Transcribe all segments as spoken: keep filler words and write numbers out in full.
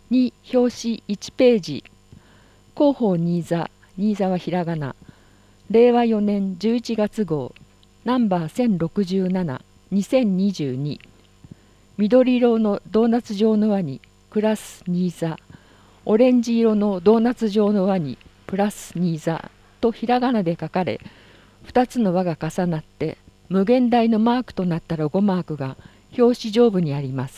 に表紙いちページ、広報新座、新座はひらがな、れいわよねんじゅういちがつ号、ナンバーせんろくじゅうなな、にせんにじゅうに、緑色のドーナツ状の輪にクラス新座、オレンジ色のドーナツ状の輪にプラス新座とひらがなで書かれ、ふたつの輪が重なって無限大のマークとなったロゴマークが表紙上部にあります。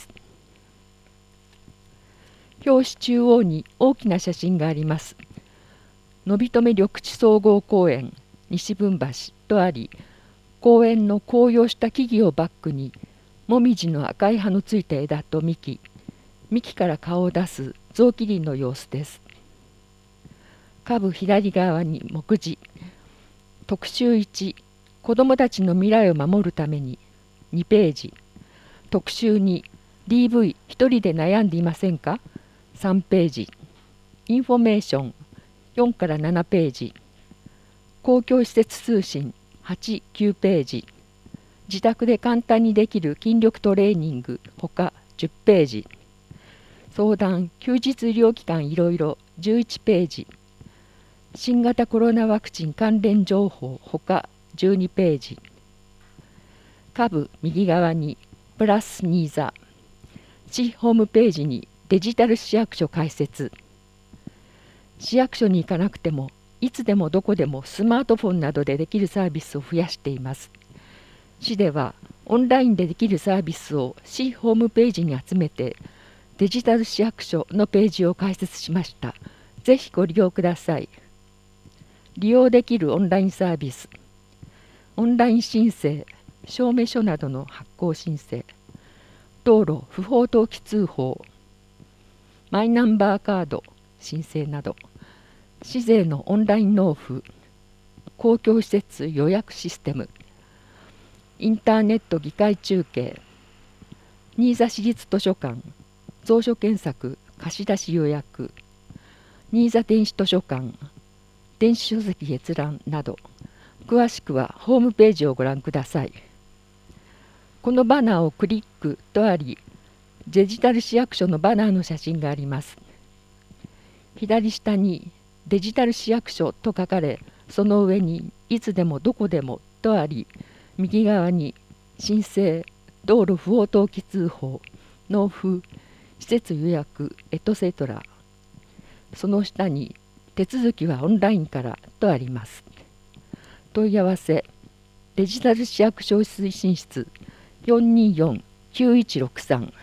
表紙中央に大きな写真があります。のびとめ緑地総合公園西分橋とあり、公園の紅葉した木々をバックにもみじの赤い葉のついた枝と幹、幹から顔を出す雑木林の様子です。下部左側に目次、特集いち、子どもたちの未来を守るためににページ、特集に、ディーブイ 一人で悩んでいませんかさんページ、インフォメーションよんからななページ、公共施設通信はち、きゅうページ、自宅で簡単にできる筋力トレーニングほかじゅっページ、相談休日医療機関いろいろじゅういちページ、新型コロナワクチン関連情報ほかじゅうにページ、下部右側にプラスニーザ、市ホームページにデジタル市役所開設。市役所に行かなくてもいつでもどこでもスマートフォンなどでできるサービスを増やしています。市ではオンラインでできるサービスを市ホームページに集めてデジタル市役所のページを開設しました。ぜひご利用ください。利用できるオンラインサービス、オンライン申請、証明書などの発行申請、道路不法投棄通報、マイナンバーカード申請など、市税のオンライン納付、公共施設予約システム、インターネット議会中継、新座市立図書館、蔵書検索貸し出し予約、新座電子図書館、電子書籍閲覧など、詳しくはホームページをご覧ください。このバナーをクリックとあり、デジタル市役所のバナーの写真があります。左下にデジタル市役所と書かれ、その上にいつでもどこでもとあり、右側に申請、道路不法投棄通報、納付、施設予約、エトセトラ。その下に手続きはオンラインからとあります。問い合わせ、デジタル市役所推進室よんにーよん きゅういちろくさん。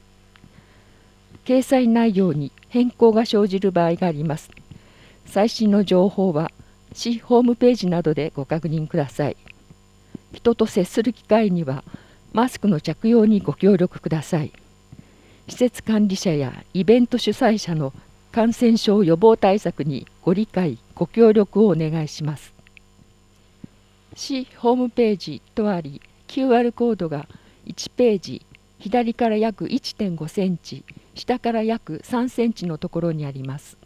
掲載内容に変更が生じる場合があります。最新の情報は市ホームページなどでご確認ください。人と接する機会にはマスクの着用にご協力ください。施設管理者やイベント主催者の感染症予防対策にご理解、ご協力をお願いします。市ホームページとあり、キューアール コードがいちページ、左から約 いってんごセンチ、下から約さんセンチのところにあります。